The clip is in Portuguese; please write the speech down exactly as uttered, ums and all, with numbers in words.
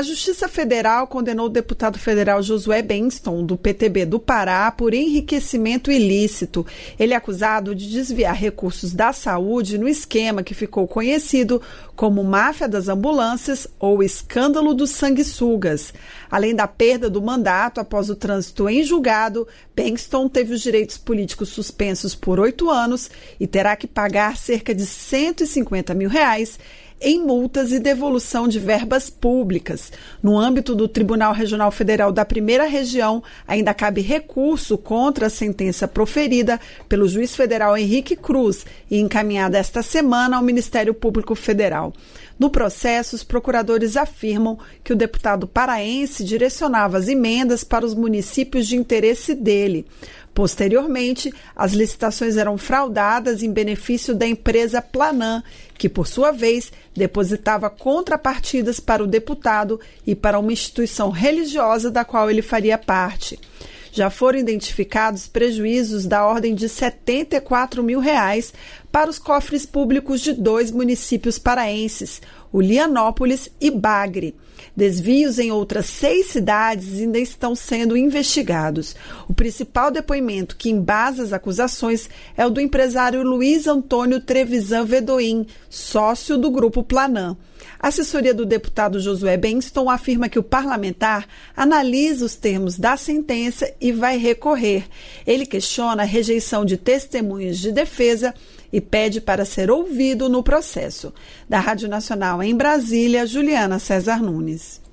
A Justiça Federal condenou o deputado federal Josué Benston, do P T B do Pará, por enriquecimento ilícito. Ele é acusado de desviar recursos da saúde no esquema que ficou conhecido como máfia das ambulâncias ou escândalo dos sanguessugas. Além da perda do mandato após o trânsito em julgado, Benston teve os direitos políticos suspensos por oito anos e terá que pagar cerca de cento e cinquenta mil reais em multas e devolução de verbas públicas. No âmbito do Tribunal Regional Federal da Primeira Região, ainda cabe recurso contra a sentença proferida pelo juiz federal Henrique Cruz e encaminhada esta semana ao Ministério Público Federal. No processo, os procuradores afirmam que o deputado paraense direcionava as emendas para os municípios de interesse dele. Posteriormente, as licitações eram fraudadas em benefício da empresa Planan, que, por sua vez, depositava contrapartidas para o deputado e para uma instituição religiosa da qual ele faria parte. Já foram identificados prejuízos da ordem de setenta e quatro mil reais para os cofres públicos de dois municípios paraenses, Ulianópolis e Bagre. Desvios em outras seis cidades ainda estão sendo investigados. O principal depoimento que embasa as acusações é o do empresário Luiz Antônio Trevisan Vedoim, sócio do Grupo Planan. A assessoria do deputado Josué Benston afirma que o parlamentar analisa os termos da sentença e vai recorrer. Ele questiona a rejeição de testemunhas de defesa e pede para ser ouvido no processo. Da Rádio Nacional em Brasília, Juliana César Nunes.